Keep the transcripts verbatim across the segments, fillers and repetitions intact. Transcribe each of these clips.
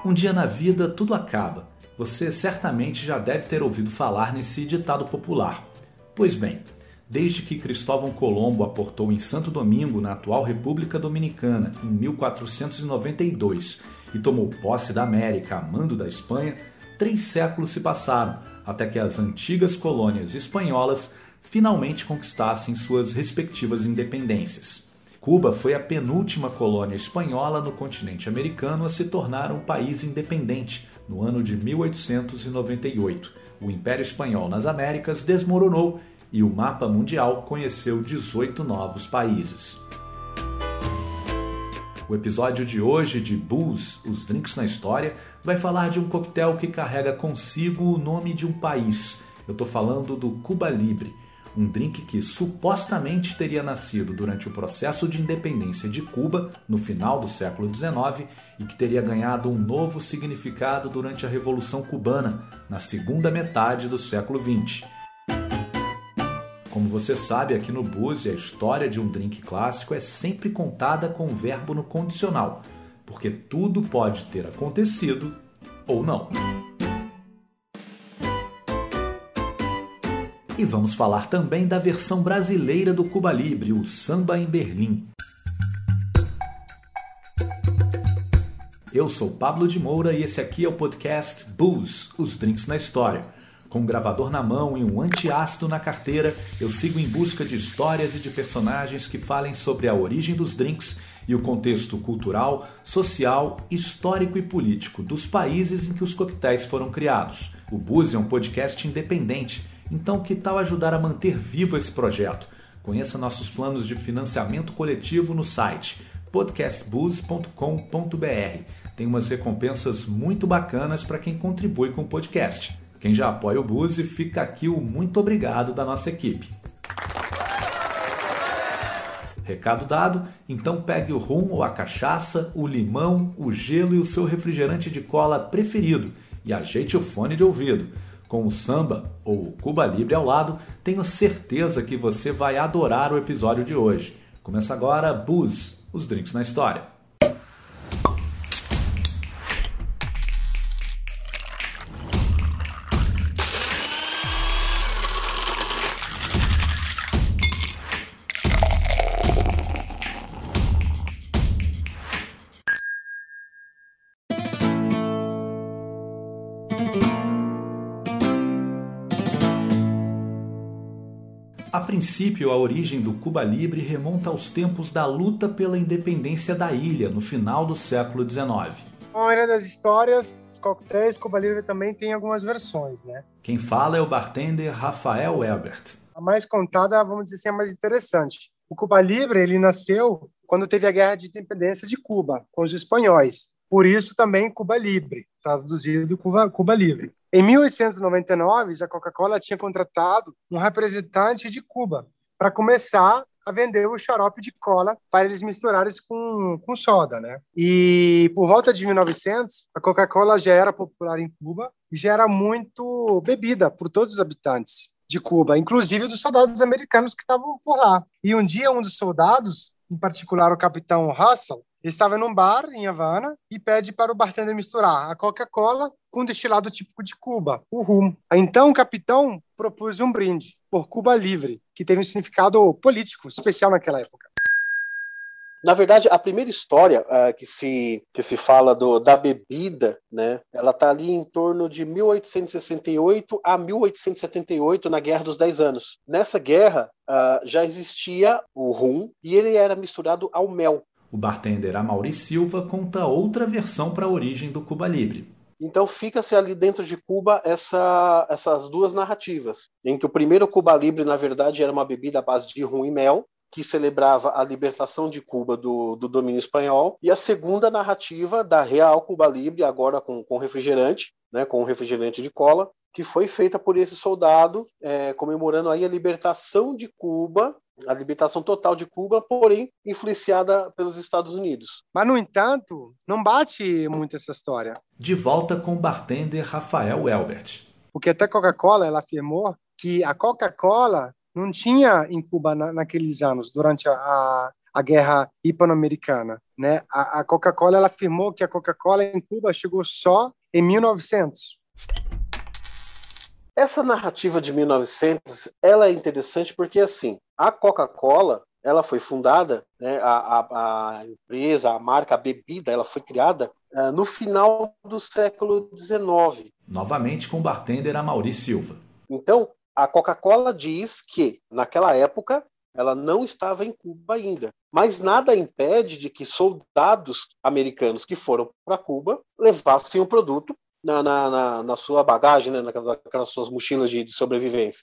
Um dia na vida tudo acaba. Você certamente já deve ter ouvido falar nesse ditado popular. Pois bem, desde que Cristóvão Colombo aportou em Santo Domingo, na atual República Dominicana, em mil quatrocentos e noventa e dois, e tomou posse da América a mando da Espanha, três séculos se passaram até que as antigas colônias espanholas finalmente conquistassem suas respectivas independências. Cuba foi a penúltima colônia espanhola no continente americano a se tornar um país independente, no ano de mil oitocentos e noventa e oito. O Império Espanhol nas Américas desmoronou e o mapa mundial conheceu dezoito novos países. O episódio de hoje de Booze, os Drinks na História, vai falar de um coquetel que carrega consigo o nome de um país. Eu estou falando do Cuba Libre, um drink que supostamente teria nascido durante o processo de independência de Cuba, no final do século dezenove, e que teria ganhado um novo significado durante a Revolução Cubana, na segunda metade do século vinte. Como você sabe, aqui no Booze, a história de um drink clássico é sempre contada com o verbo no condicional, porque tudo pode ter acontecido ou não. E vamos falar também da versão brasileira do Cuba Libre, o Samba em Berlim. Eu sou Pablo de Moura e esse aqui é o podcast Booze, os Drinks na História. Com um gravador na mão e um antiácido na carteira, eu sigo em busca de histórias e de personagens que falem sobre a origem dos drinks e o contexto cultural, social, histórico e político dos países em que os coquetéis foram criados. O Booze é um podcast independente, então que tal ajudar a manter vivo esse projeto? Conheça nossos planos de financiamento coletivo no site podcast booze ponto com ponto b r. Tem umas recompensas muito bacanas para quem contribui com o podcast. Quem já apoia o Booze, fica aqui o muito obrigado da nossa equipe. Recado dado, então pegue o rum ou a cachaça, o limão, o gelo e o seu refrigerante de cola preferido e ajeite o fone de ouvido. Com o samba ou o Cuba Libre ao lado, tenho certeza que você vai adorar o episódio de hoje. Começa agora Booze, os Drinks na História. A princípio, a origem do Cuba Libre remonta aos tempos da luta pela independência da ilha, no final do século dezenove. A maioria das histórias, dos coquetéis, Cuba Libre também tem algumas versões, né? Quem fala é o bartender Rafael Elbert. A mais contada, vamos dizer assim, a mais interessante. O Cuba Libre, ele nasceu quando teve a Guerra de Independência de Cuba, com os espanhóis. Por isso também Cuba Libre, traduzido Cuba, Cuba Livre. Em mil oitocentos e noventa e nove, a Coca-Cola tinha contratado um representante de Cuba para começar a vender o xarope de cola para eles misturarem com, com soda, né? E por volta de mil e novecentos, a Coca-Cola já era popular em Cuba e já era muito bebida por todos os habitantes de Cuba, inclusive dos soldados americanos que estavam por lá. E um dia, um dos soldados, em particular o capitão Russell, estava num bar em Havana e pede para o bartender misturar a Coca-Cola com um destilado típico de Cuba, o rum. Então o capitão propôs um brinde por Cuba Livre, que teve um significado político especial naquela época. Na verdade, a primeira história uh, que, se, que se fala do, da bebida, né, ela está ali em torno de mil oitocentos e sessenta e oito a mil oitocentos e setenta e oito, na Guerra dos Dez Anos. Nessa guerra, uh, já existia o rum e ele era misturado ao mel. O bartender Amaury Silva conta outra versão para a origem do Cuba Libre. Então fica-se ali dentro de Cuba essa, essas duas narrativas, em que o primeiro Cuba Libre, na verdade, era uma bebida à base de rum e mel, que celebrava a libertação de Cuba do, do domínio espanhol, e a segunda narrativa da real Cuba Libre, agora com, com refrigerante, né, com refrigerante de cola, que foi feita por esse soldado, é, comemorando aí a libertação de Cuba, a libertação total de Cuba, porém influenciada pelos Estados Unidos. Mas, no entanto, não bate muito essa história. De volta com o bartender Rafael Elbert. Porque até a Coca-Cola, ela afirmou que a Coca-Cola não tinha em Cuba na, naqueles anos, durante a, a, a guerra hispano-americana, né? A, a Coca-Cola, ela afirmou que a Coca-Cola em Cuba chegou só em mil e novecentos. Essa narrativa de mil e novecentos, ela é interessante porque, assim, a Coca-Cola, ela foi fundada, né, a, a, a empresa, a marca, a bebida, ela foi criada uh, no final do século dezenove. Novamente com o bartender Amaury Silva. Então, a Coca-Cola diz que, naquela época, ela não estava em Cuba ainda. Mas nada impede de que soldados americanos que foram para Cuba levassem o produto na, na, na, na sua bagagem, né, naquelas, naquelas suas mochilas de, de sobrevivência.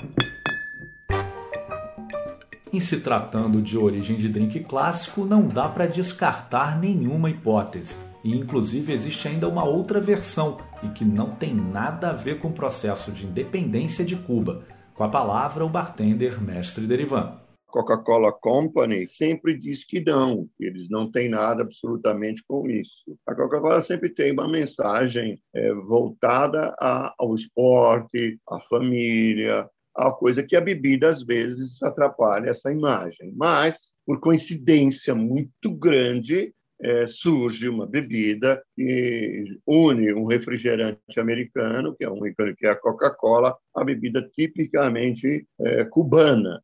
Em se tratando de origem de drink clássico, não dá para descartar nenhuma hipótese. E inclusive existe ainda uma outra versão, e que não tem nada a ver com o processo de independência de Cuba. Com a palavra, o bartender Mestre Derivan. Coca-Cola Company sempre diz que não, que eles não têm nada absolutamente com isso. A Coca-Cola sempre tem uma mensagem é, voltada a, ao esporte, à família, a coisa que a bebida, às vezes, atrapalha essa imagem. Mas, por coincidência muito grande, é, surge uma bebida que une um refrigerante americano, que é, um, que é a Coca-Cola, a bebida tipicamente é, cubana.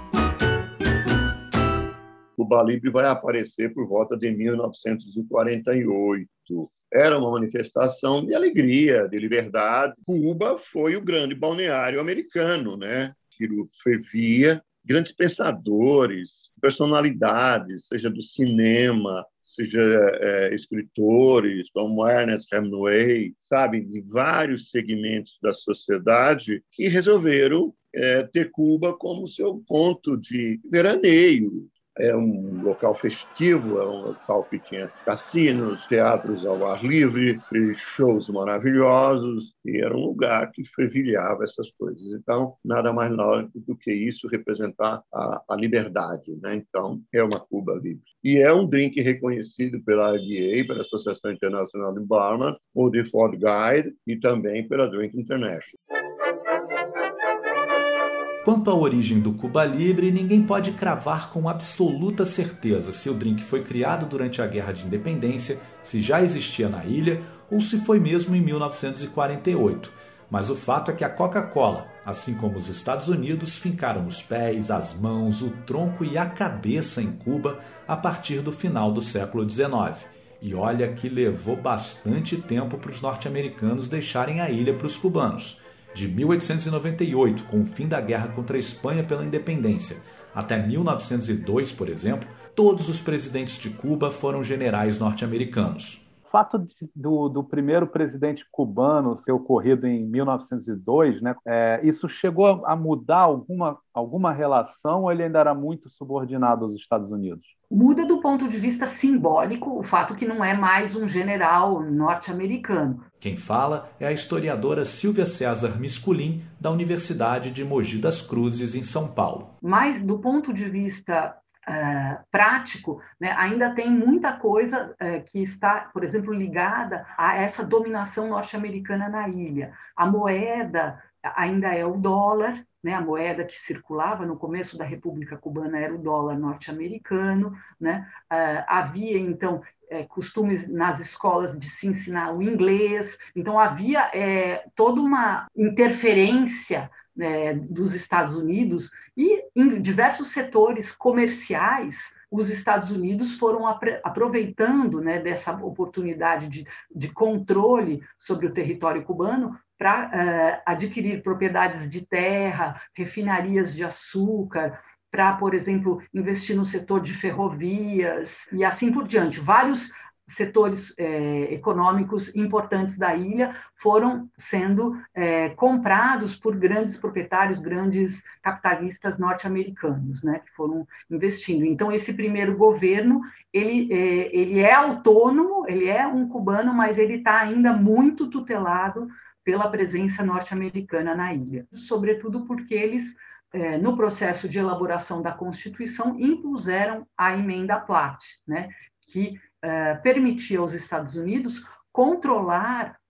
Cuba Libre vai aparecer por volta de mil novecentos e quarenta e oito. Era uma manifestação de alegria, de liberdade. Cuba foi o grande balneário americano, né? Aquilo fervia. Grandes pensadores, personalidades, seja do cinema, seja é, escritores, como Ernest Hemingway, sabe, de vários segmentos da sociedade que resolveram é, ter Cuba como seu ponto de veraneio. É um local festivo, é um local que tinha cassinos, teatros ao ar livre, shows maravilhosos, e era um lugar que fervilhava essas coisas. Então, nada mais lógico do que isso representar a, a liberdade, né? Então, é uma Cuba livre. E é um drink reconhecido pela I D A, pela Associação Internacional de Barman, o The Ford Guide e também pela Drink International. Quanto à origem do Cuba Libre, ninguém pode cravar com absoluta certeza se o drink foi criado durante a Guerra de Independência, se já existia na ilha ou se foi mesmo em mil novecentos e quarenta e oito. Mas o fato é que a Coca-Cola, assim como os Estados Unidos, fincaram os pés, as mãos, o tronco e a cabeça em Cuba a partir do final do século dezenove. E olha que levou bastante tempo para os norte-americanos deixarem a ilha para os cubanos. De mil oitocentos e noventa e oito, com o fim da guerra contra a Espanha pela independência, até mil novecentos e dois, por exemplo, todos os presidentes de Cuba foram generais norte-americanos. O fato de, do, do primeiro presidente cubano ter ocorrido em mil novecentos e dois, né, é, isso chegou a mudar alguma, alguma relação ou ele ainda era muito subordinado aos Estados Unidos? Muda do ponto de vista simbólico o fato que não é mais um general norte-americano. Quem fala é a historiadora Silvia César Misculin, da Universidade de Mogi das Cruzes, em São Paulo. Mas, do ponto de vista uh, prático, né, ainda tem muita coisa uh, que está, por exemplo, ligada a essa dominação norte-americana na ilha. A moeda ainda é o dólar, né, a moeda que circulava no começo da República Cubana era o dólar norte-americano, né? Uh, havia, então, é, costumes nas escolas de se ensinar o inglês, então havia é, toda uma interferência, né, dos Estados Unidos e em diversos setores comerciais os Estados Unidos foram aproveitando, né, dessa oportunidade de, de controle sobre o território cubano para uh, adquirir propriedades de terra, refinarias de açúcar, para, por exemplo, investir no setor de ferrovias e assim por diante. Vários setores eh, econômicos importantes da ilha foram sendo eh, comprados por grandes proprietários, grandes capitalistas norte-americanos, né, que foram investindo. Então, esse primeiro governo, ele, eh, ele é autônomo, ele é um cubano, mas ele está ainda muito tutelado pela presença norte-americana na ilha, sobretudo porque eles, eh, no processo de elaboração da Constituição, impuseram a emenda Platt, né, que Uh, permitia aos Estados Unidos controlar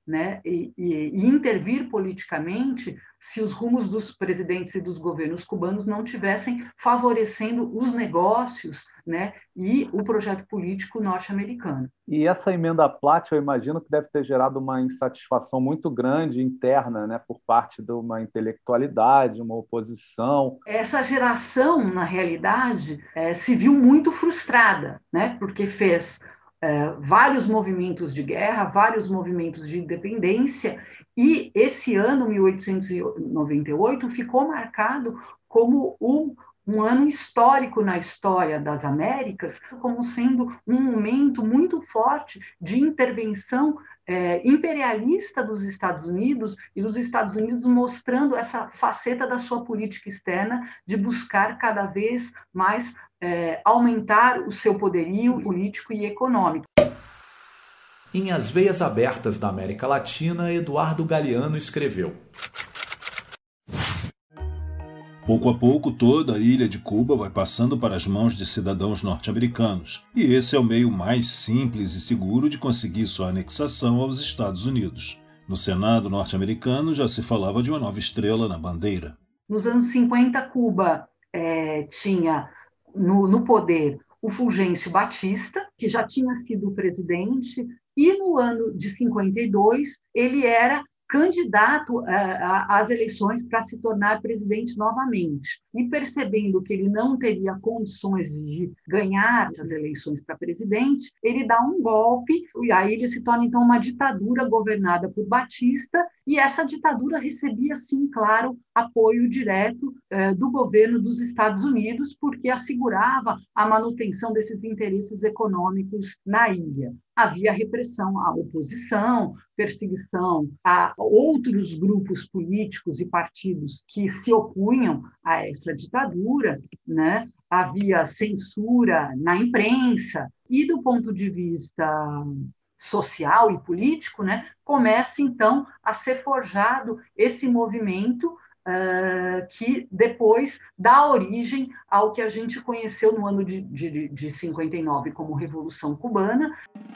né, e, e, e intervir politicamente se os rumos dos presidentes e dos governos cubanos não tivessem favorecendo os negócios, né, e o projeto político norte-americano. E essa emenda Platt, eu imagino que deve ter gerado uma insatisfação muito grande interna, né, por parte de uma intelectualidade, uma oposição. Essa geração, na realidade, é, se viu muito frustrada, né, porque fez é, vários movimentos de guerra, vários movimentos de independência, e esse ano, mil oitocentos e noventa e oito, ficou marcado como um um ano histórico na história das Américas, como sendo um momento muito forte de intervenção é, imperialista dos Estados Unidos, e dos Estados Unidos mostrando essa faceta da sua política externa de buscar cada vez mais é, aumentar o seu poderio político e econômico. Em As Veias Abertas da América Latina, Eduardo Galeano escreveu: pouco a pouco, toda a ilha de Cuba vai passando para as mãos de cidadãos norte-americanos, e esse é o meio mais simples e seguro de conseguir sua anexação aos Estados Unidos. No Senado norte-americano já se falava de uma nova estrela na bandeira. Nos anos cinquenta, Cuba é, tinha no, no poder o Fulgêncio Batista, que já tinha sido presidente, e no ano de cinquenta e dois ele era candidato às eleições para se tornar presidente novamente. E percebendo que ele não teria condições de ganhar as eleições para presidente, ele dá um golpe, e aí ele se torna, então, uma ditadura governada por Batista, e essa ditadura recebia, sim, claro, apoio direto eh, do governo dos Estados Unidos, porque assegurava a manutenção desses interesses econômicos na ilha. Havia repressão à oposição, perseguição a outros grupos políticos e partidos que se opunham a essa ditadura, né? Havia censura na imprensa, e do ponto de vista social e político, né, começa então a ser forjado esse movimento uh, que depois dá origem ao que a gente conheceu no ano de, de, de cinquenta e nove como Revolução Cubana.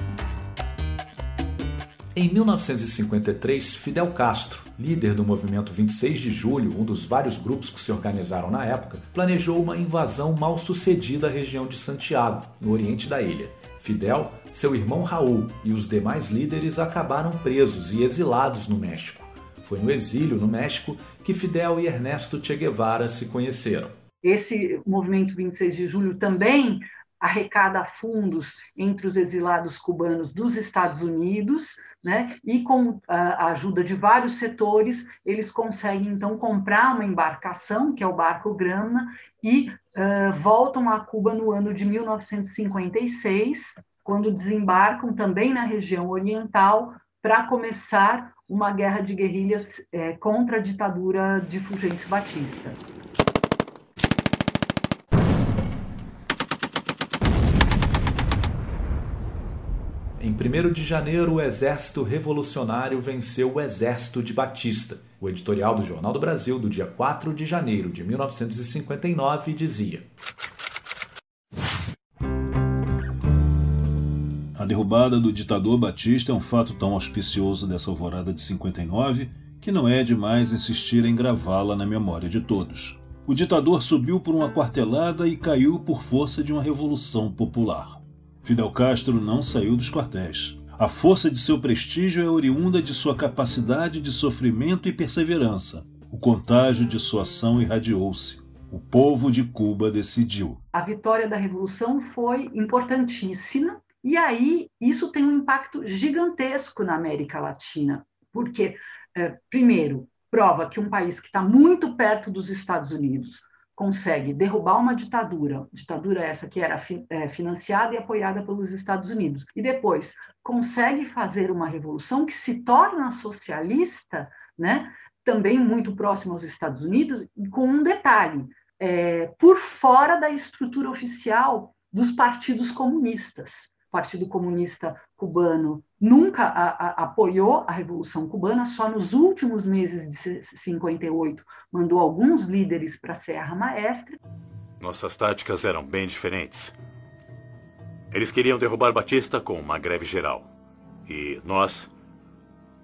Em mil novecentos e cinquenta e três, Fidel Castro, líder do movimento vinte e seis de julho, um dos vários grupos que se organizaram na época, planejou uma invasão mal sucedida à região de Santiago, no oriente da ilha. Fidel, seu irmão Raul e os demais líderes acabaram presos e exilados no México. Foi no exílio no México que Fidel e Ernesto Che Guevara se conheceram. Esse movimento vinte e seis de julho também arrecada fundos entre os exilados cubanos dos Estados Unidos, né? E com a ajuda de vários setores, eles conseguem, então, comprar uma embarcação, que é o barco Grama, e uh, voltam a Cuba no ano de mil novecentos e cinquenta e seis, quando desembarcam também na região oriental para começar uma guerra de guerrilhas eh, contra a ditadura de Fulgêncio Batista. Em primeiro de janeiro, o Exército Revolucionário venceu o Exército de Batista. O editorial do Jornal do Brasil, do dia quatro de janeiro de mil novecentos e cinquenta e nove, dizia: a derrubada do ditador Batista é um fato tão auspicioso dessa alvorada de cinquenta e nove que não é demais insistir em gravá-la na memória de todos. O ditador subiu por uma quartelada e caiu por força de uma revolução popular. Fidel Castro não saiu dos quartéis. A força de seu prestígio é oriunda de sua capacidade de sofrimento e perseverança. O contágio de sua ação irradiou-se. O povo de Cuba decidiu. A vitória da Revolução foi importantíssima, e aí isso tem um impacto gigantesco na América Latina, porque, é, primeiro, prova que um país que está muito perto dos Estados Unidos consegue derrubar uma ditadura, ditadura essa que era fi, é, financiada e apoiada pelos Estados Unidos, e depois consegue fazer uma revolução que se torna socialista, né, também muito próxima aos Estados Unidos, com um detalhe, é, por fora da estrutura oficial dos partidos comunistas. O Partido Comunista Cubano nunca a, a, apoiou a Revolução Cubana, só nos últimos meses de cinquenta e oito mandou alguns líderes para a Serra Maestra. Nossas táticas eram bem diferentes. Eles queriam derrubar Batista com uma greve geral. E nós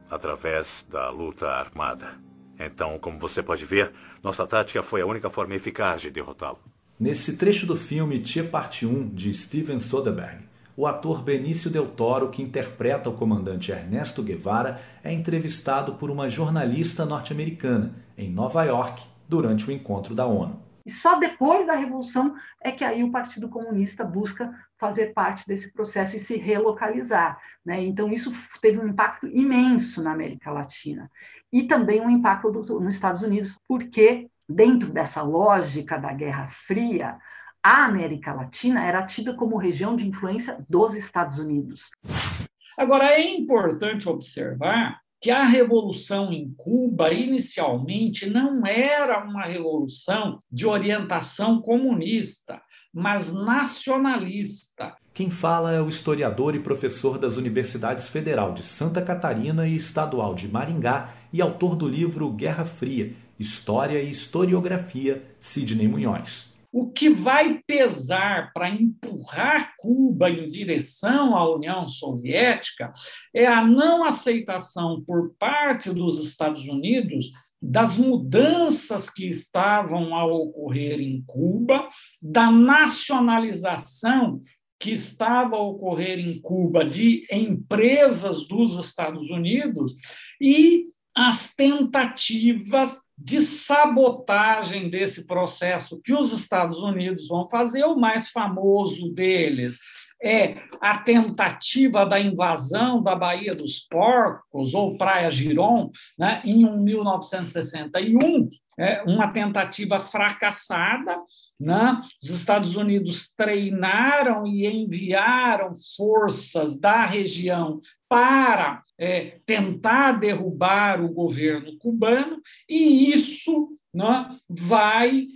através da luta armada. Então, como você pode ver, nossa tática foi a única forma eficaz de derrotá-lo. Nesse trecho do filme Tia Parte um, de Steven Soderbergh, o ator Benício Del Toro, que interpreta o comandante Ernesto Guevara, é entrevistado por uma jornalista norte-americana, em Nova York, durante o encontro da ONU. E só depois da Revolução é que aí o Partido Comunista busca fazer parte desse processo e se relocalizar, né? Então, isso teve um impacto imenso na América Latina. E também um impacto do, nos Estados Unidos, porque, dentro dessa lógica da Guerra Fria, a América Latina era tida como região de influência dos Estados Unidos. Agora, é importante observar que a revolução em Cuba, inicialmente, não era uma revolução de orientação comunista, mas nacionalista. Quem fala é o historiador e professor das Universidades Federal de Santa Catarina e Estadual de Maringá e autor do livro Guerra Fria, História e Historiografia, Sidney Munhoz. O que vai pesar para empurrar Cuba em direção à União Soviética é a não aceitação por parte dos Estados Unidos das mudanças que estavam a ocorrer em Cuba, da nacionalização que estava a ocorrer em Cuba de empresas dos Estados Unidos e as tentativas de sabotagem desse processo que os Estados Unidos vão fazer. O mais famoso deles é a tentativa da invasão da Baía dos Porcos, ou Praia Giron, né, em mil novecentos e sessenta e um, é uma tentativa fracassada, né? Os Estados Unidos treinaram e enviaram forças da região para é, tentar derrubar o governo cubano, e isso, né, vai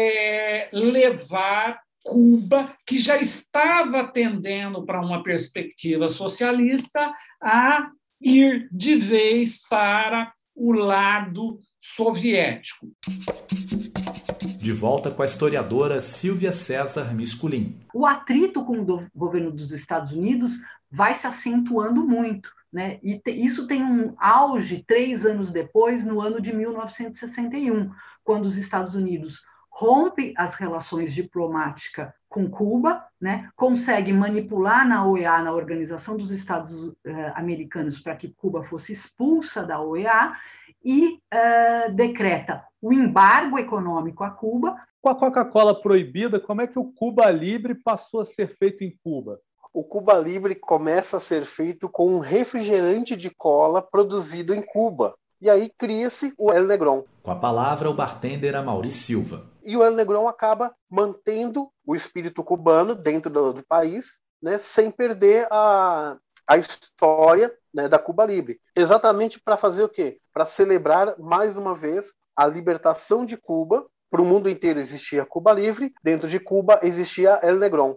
é, levar Cuba, que já estava tendendo para uma perspectiva socialista, a ir de vez para o lado soviético. De volta com a historiadora Silvia César Misculin. O atrito com o governo dos Estados Unidos vai se acentuando muito, né? E te, isso tem um auge três anos depois, no ano de mil novecentos e sessenta e um, quando os Estados Unidos rompe as relações diplomáticas com Cuba, né? Consegue manipular na O E A, na Organização dos Estados eh, Americanos, para que Cuba fosse expulsa da O E A, e eh, decreta o embargo econômico a Cuba. Com a Coca-Cola proibida, como é que o Cuba Libre passou a ser feito em Cuba? O Cuba Libre começa a ser feito com um refrigerante de cola produzido em Cuba. E aí cria-se o El Negrón. Com a palavra, o bartender Amaury Silva. E o El Negrón acaba mantendo o espírito cubano dentro do, do país, né, sem perder a, a história, né, da Cuba Libre. Exatamente para fazer o quê? Para celebrar, mais uma vez, a libertação de Cuba. Para o mundo inteiro existia Cuba Livre, dentro de Cuba existia El Negrón.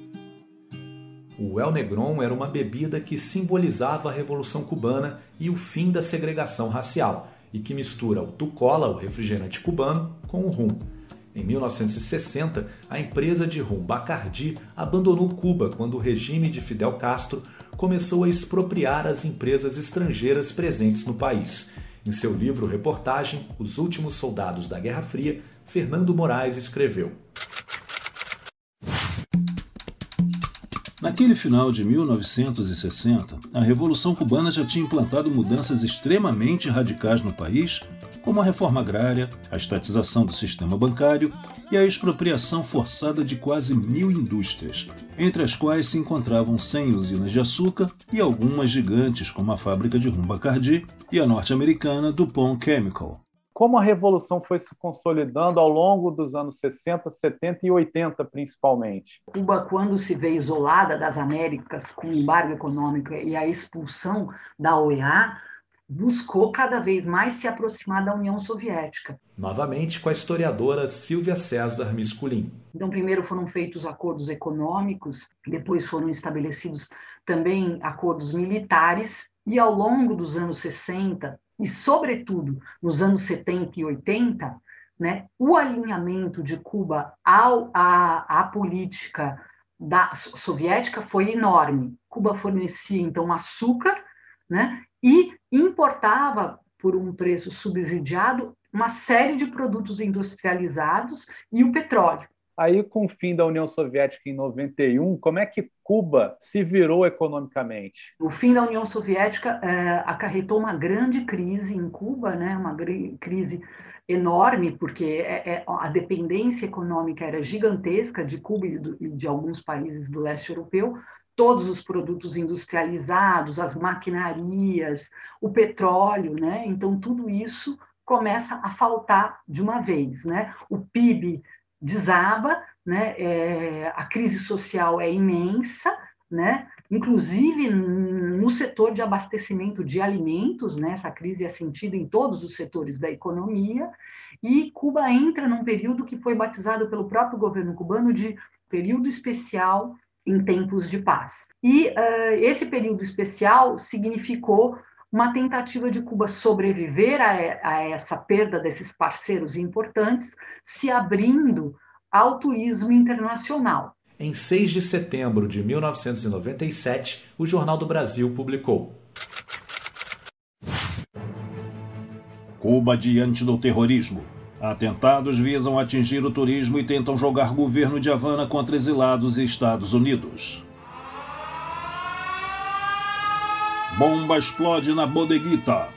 O El Negrón era uma bebida que simbolizava a Revolução Cubana e o fim da segregação racial, e que mistura o tucola, o refrigerante cubano, com o rum. Em mil novecentos e sessenta, a empresa de rum Bacardi abandonou Cuba quando o regime de Fidel Castro começou a expropriar as empresas estrangeiras presentes no país. Em seu livro-reportagem, Os Últimos Soldados da Guerra Fria, Fernando Moraes escreveu: Naquele final de mil novecentos e sessenta, a Revolução Cubana já tinha implantado mudanças extremamente radicais no país, como a reforma agrária, a estatização do sistema bancário e a expropriação forçada de quase mil indústrias, entre as quais se encontravam cem usinas de açúcar e algumas gigantes como a fábrica de rum Bacardi e a norte-americana DuPont Chemical. Como a Revolução foi se consolidando ao longo dos anos sessenta, setenta e oitenta, principalmente? Cuba, quando se vê isolada das Américas, com o embargo econômico e a expulsão da O E A, buscou cada vez mais se aproximar da União Soviética. Novamente com a historiadora Silvia César Misculin. Então, primeiro foram feitos acordos econômicos, depois foram estabelecidos também acordos militares, e ao longo dos anos sessenta, e sobretudo nos anos setenta e oitenta, né, o alinhamento de Cuba ao, à, à política da soviética foi enorme. Cuba fornecia, então, açúcar, né, e importava, por um preço subsidiado, uma série de produtos industrializados e o petróleo. Aí, com o fim da União Soviética em noventa e um, como é que Cuba se virou economicamente? O fim da União Soviética é, acarretou uma grande crise em Cuba, né? Uma crise enorme, porque é, é, a dependência econômica era gigantesca de Cuba e de, de alguns países do leste europeu. Todos os produtos industrializados, as maquinarias, o petróleo, né? Então, tudo isso começa a faltar de uma vez, né? O P I B desaba, né? É, a crise social é imensa, né? Inclusive no setor de abastecimento de alimentos, né? Essa crise é sentida em todos os setores da economia, e Cuba entra num período que foi batizado pelo próprio governo cubano de período especial em tempos de paz. E uh, esse período especial significou uma tentativa de Cuba sobreviver a, a essa perda desses parceiros importantes, se abrindo ao turismo internacional. Em seis de setembro de mil novecentos e noventa e sete, o Jornal do Brasil publicou: Cuba diante do terrorismo. Atentados visam atingir o turismo e tentam jogar governo de Havana contra exilados e Estados Unidos. Bomba explode na Bodeguita.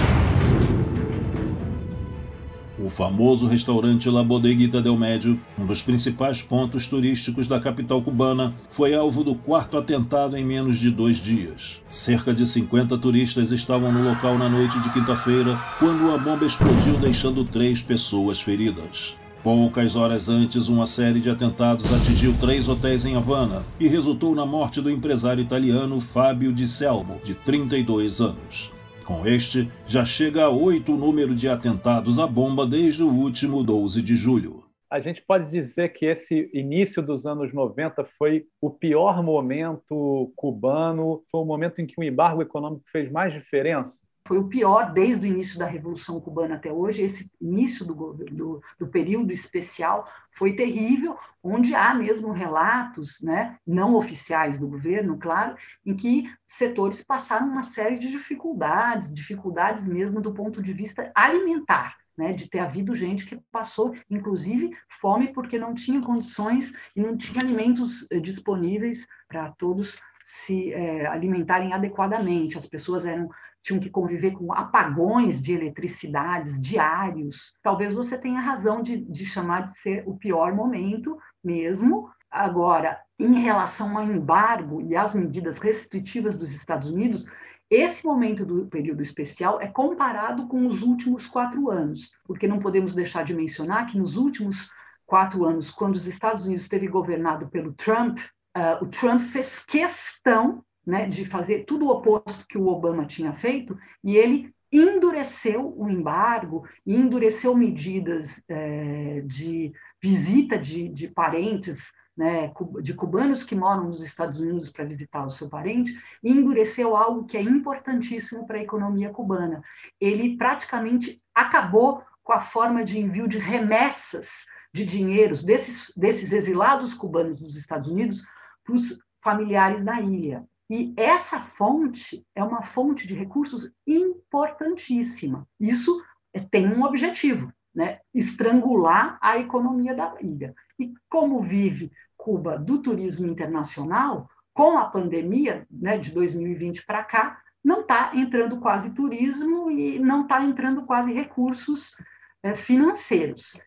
O famoso restaurante La Bodeguita del Medio, um dos principais pontos turísticos da capital cubana, foi alvo do quarto atentado em menos de dois dias. Cerca de cinquenta turistas estavam no local na noite de quinta-feira, quando uma bomba explodiu, deixando três pessoas feridas. Poucas horas antes, uma série de atentados atingiu três hotéis em Havana e resultou na morte do empresário italiano Fábio Di Selmo, de trinta e dois anos. Com este, já chega a oito o número de atentados à bomba desde o último doze de julho. A gente pode dizer que esse início dos anos noventa foi o pior momento cubano, foi o momento em que o embargo econômico fez mais diferença? Foi o pior desde o início da Revolução Cubana até hoje. Esse início do, do, do período especial foi terrível, onde há mesmo relatos, né, não oficiais do governo, claro, em que setores passaram uma série de dificuldades, dificuldades mesmo do ponto de vista alimentar, né, de ter havido gente que passou, inclusive, fome porque não tinha condições e não tinha alimentos disponíveis para todos se é, alimentarem adequadamente. As pessoas eram tinham que conviver com apagões de eletricidades diários. Talvez você tenha razão de, de chamar de ser o pior momento mesmo. Agora, em relação ao embargo e às medidas restritivas dos Estados Unidos, esse momento do período especial é comparado com os últimos quatro anos, porque não podemos deixar de mencionar que nos últimos quatro anos, quando os Estados Unidos esteve governado pelo Trump, uh, o Trump fez questão, né, de fazer tudo o oposto que o Obama tinha feito, e ele endureceu o embargo, endureceu medidas é, de visita de, de parentes, né, de cubanos que moram nos Estados Unidos para visitar o seu parente, e endureceu algo que é importantíssimo para a economia cubana. Ele praticamente acabou com a forma de envio de remessas de dinheiros desses, desses exilados cubanos dos Estados Unidos para os familiares na ilha. E essa fonte é uma fonte de recursos importantíssima. Isso tem um objetivo, né? Estrangular a economia da ilha. E como vive Cuba do turismo internacional, com a pandemia, né, de dois mil e vinte para cá, não está entrando quase turismo e não está entrando quase recursos é, financeiros.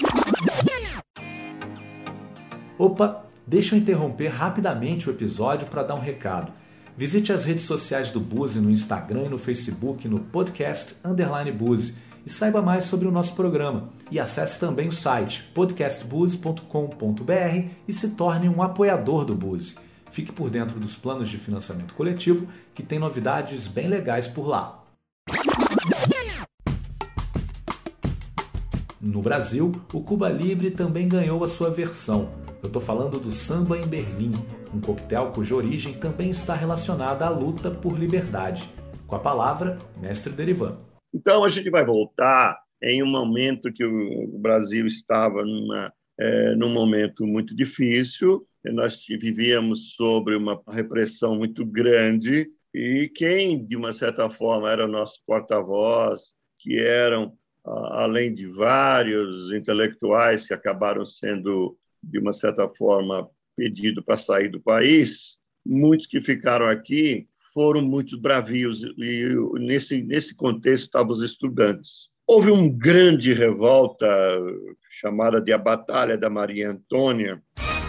Opa! Deixa eu interromper rapidamente o episódio para dar um recado. Visite as redes sociais do Buzi no Instagram e no Facebook no podcast underline Buzi e saiba mais sobre o nosso programa. E acesse também o site podcast buzi ponto com ponto b r e se torne um apoiador do Buzi. Fique por dentro dos planos de financiamento coletivo, que tem novidades bem legais por lá. No Brasil, o Cuba Libre também ganhou a sua versão. Eu estou falando do Samba em Berlim, um coquetel cuja origem também está relacionada à luta por liberdade. Com a palavra, mestre Derivan. Então, a gente vai voltar em um momento que o Brasil estava numa, é, num momento muito difícil. Nós vivíamos sobre uma repressão muito grande E quem, de uma certa forma, era o nosso porta-voz, que eram, além de vários intelectuais que acabaram sendo, de uma certa forma, pedidos para sair do país, muitos que ficaram aqui foram muito bravios, e nesse, nesse contexto estavam os estudantes. Houve uma grande revolta, chamada de a Batalha da Maria Antônia.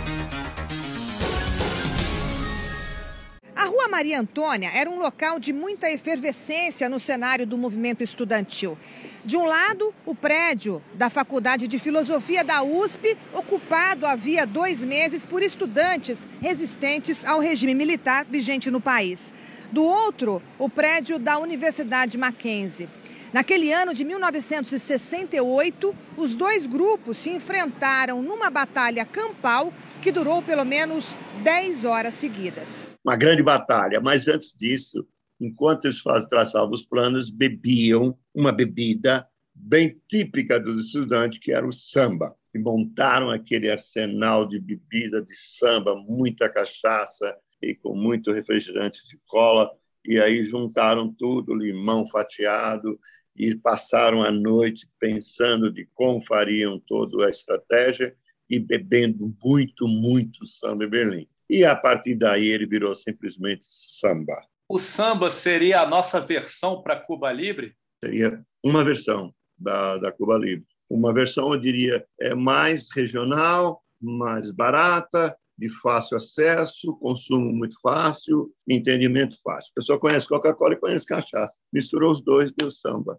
A Rua Maria Antônia era um local de muita efervescência no cenário do movimento estudantil. De um lado, o prédio da Faculdade de Filosofia da U S P, ocupado havia dois meses por estudantes resistentes ao regime militar vigente no país. Do outro, o prédio da Universidade Mackenzie. Naquele ano de mil novecentos e sessenta e oito, os dois grupos se enfrentaram numa batalha campal que durou pelo menos dez horas seguidas. Uma grande batalha, mas antes disso, enquanto eles traçavam os planos, bebiam uma bebida bem típica dos estudantes, que era o samba. E montaram aquele arsenal de bebida de samba, muita cachaça e com muito refrigerante de cola, e aí juntaram tudo, limão fatiado, e passaram a noite pensando de como fariam toda a estratégia e bebendo muito, muito samba em Berlim. E, a partir daí, ele virou simplesmente samba. O samba seria a nossa versão para Cuba Libre? Seria uma versão da, da Cuba Libre. Uma versão, eu diria, é mais regional, mais barata, de fácil acesso, consumo muito fácil, entendimento fácil. A pessoa conhece Coca-Cola e conhece cachaça. Misturou os dois e deu samba.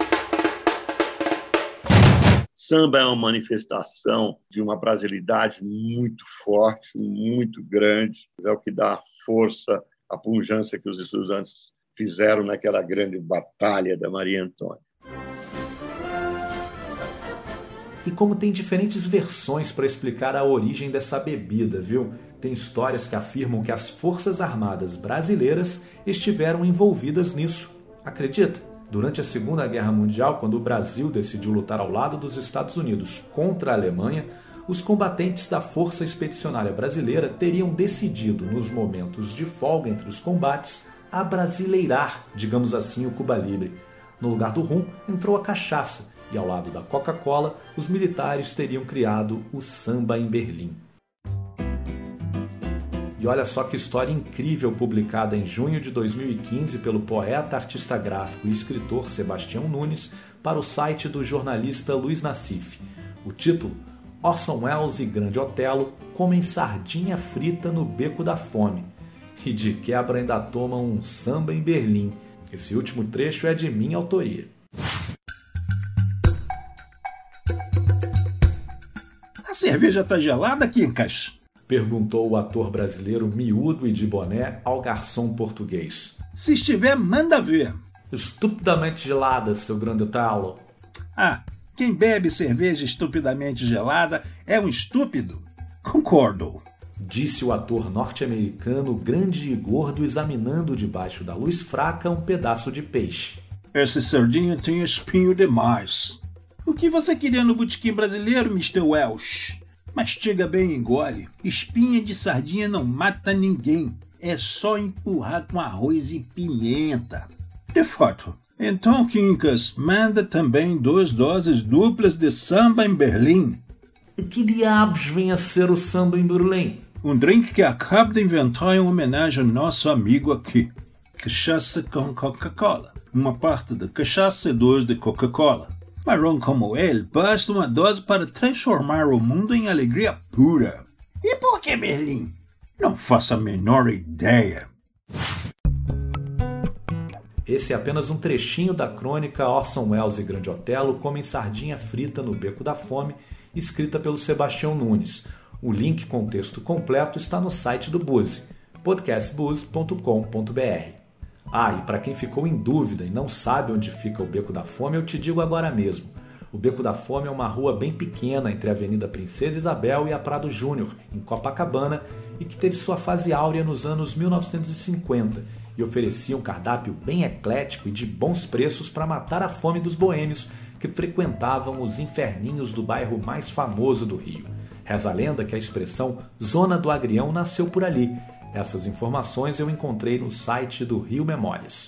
Samba é uma manifestação de uma brasilidade muito forte, muito grande. É o que dá a força, a pujança que os estudantes fizeram naquela grande batalha da Maria Antônia. E como tem diferentes versões para explicar a origem dessa bebida, viu? Tem histórias que afirmam que as Forças Armadas brasileiras estiveram envolvidas nisso. Acredita? Durante a Segunda Guerra Mundial, quando o Brasil decidiu lutar ao lado dos Estados Unidos contra a Alemanha, os combatentes da Força Expedicionária Brasileira teriam decidido, nos momentos de folga entre os combates, abrasileirar, digamos assim, o Cuba Libre. No lugar do rum, entrou a cachaça, e ao lado da Coca-Cola, os militares teriam criado o samba em Berlim. E olha só que história incrível publicada em junho de dois mil e quinze pelo poeta, artista gráfico e escritor Sebastião Nunes para o site do jornalista Luiz Nassif. O título: Orson Welles e Grande Otelo comem sardinha frita no Beco da Fome. E de quebra ainda tomam um samba em Berlim. Esse último trecho é de minha autoria. A cerveja tá gelada, Quincas? Perguntou o ator brasileiro miúdo e de boné ao garçom português. Se estiver, manda ver. Estupidamente gelada, seu grande Otelo. Ah, quem bebe cerveja estupidamente gelada é um estúpido. Concordo. Disse o ator norte-americano grande e gordo examinando debaixo da luz fraca um pedaço de peixe. Essa sardinha tem espinho demais. O que você queria no botequim brasileiro, mister Welsh? Mastiga bem e engole. Espinha de sardinha não mata ninguém. É só empurrar com arroz e pimenta. De fato. Então, Quincas, manda também duas doses duplas de samba em Berlim. Que diabos vem a ser o samba em Berlim? Um drink que acabo de inventar em homenagem ao nosso amigo aqui. Cachaça com Coca-Cola. Uma parte de cachaça e duas de Coca-Cola. Marrom como ele, basta uma dose para transformar o mundo em alegria pura. E por que Berlim? Não faço a menor ideia. Esse é apenas um trechinho da crônica Orson Welles e Grande Otelo comem sardinha frita no Beco da Fome, escrita pelo Sebastião Nunes. O link com o texto completo está no site do Buzi, podcast buzz ponto com ponto b r. Ah, e para quem ficou em dúvida e não sabe onde fica o Beco da Fome, eu te digo agora mesmo. O Beco da Fome é uma rua bem pequena entre a Avenida Princesa Isabel e a Prado Júnior, em Copacabana, e que teve sua fase áurea nos anos mil novecentos e cinquenta e oferecia um cardápio bem eclético e de bons preços para matar a fome dos boêmios que frequentavam os inferninhos do bairro mais famoso do Rio. Reza a lenda que a expressão Zona do Agrião nasceu por ali, Essas informações eu encontrei no site do Rio Memórias.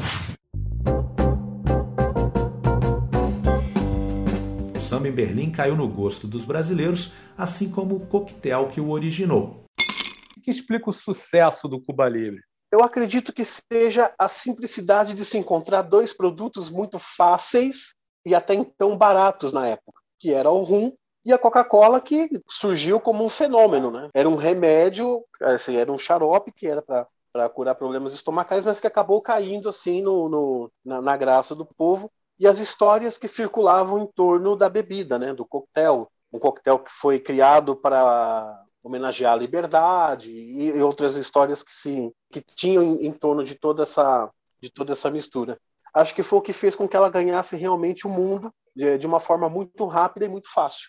O samba em Berlim caiu no gosto dos brasileiros, assim como o coquetel que o originou. O que explica o sucesso do Cuba Libre? Eu acredito que seja a simplicidade de se encontrar dois produtos muito fáceis e até então baratos na época, que era o rum e a Coca-Cola, que surgiu como um fenômeno, né? Era um remédio, assim, era um xarope que era para curar problemas estomacais, mas que acabou caindo assim no, no, na, na graça do povo. E as histórias que circulavam em torno da bebida, né? Do coquetel. Um coquetel que foi criado para homenagear a liberdade e, e outras histórias que, se, que tinham em, em torno de toda, essa, de toda essa mistura. Acho que foi o que fez com que ela ganhasse realmente o mundo de, de uma forma muito rápida e muito fácil.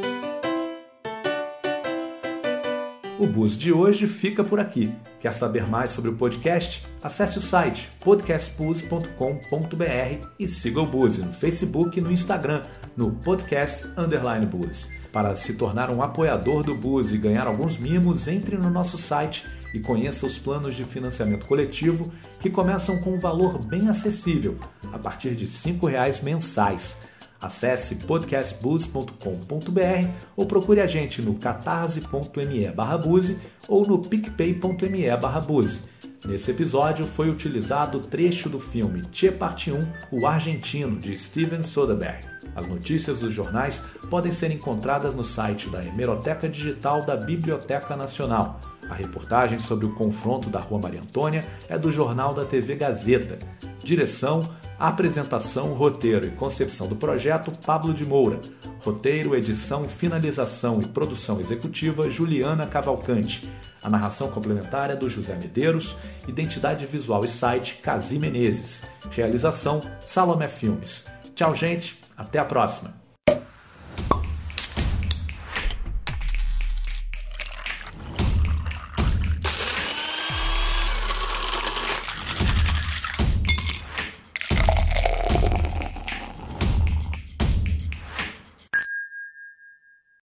O Buzz de hoje fica por aqui. Quer saber mais sobre o podcast? Acesse o site podcast buzz ponto com ponto b r e siga o Buzz no Facebook e no Instagram, no podcast underline Buzz. Para se tornar um apoiador do Buzz e ganhar alguns mimos, entre no nosso site e conheça os planos de financiamento coletivo que começam com um valor bem acessível, a partir de cinco reais mensais. Acesse podcast buzz ponto com ponto b r ou procure a gente no catarse ponto m e barra buzz ou no picpay ponto m e barra buzz. Nesse episódio foi utilizado o trecho do filme Che Parte um, O Argentino, de Steven Soderbergh. As notícias dos jornais podem ser encontradas no site da Hemeroteca Digital da Biblioteca Nacional. A reportagem sobre o confronto da Rua Maria Antônia é do jornal da T V Gazeta. Direção, apresentação, roteiro e concepção do projeto, Pablo de Moura. Roteiro, edição, finalização e produção executiva, Juliana Cavalcante. A narração complementar é do José Medeiros, identidade visual e site, Cazi Menezes. Realização, Salomé Filmes. Tchau, gente. Até a próxima.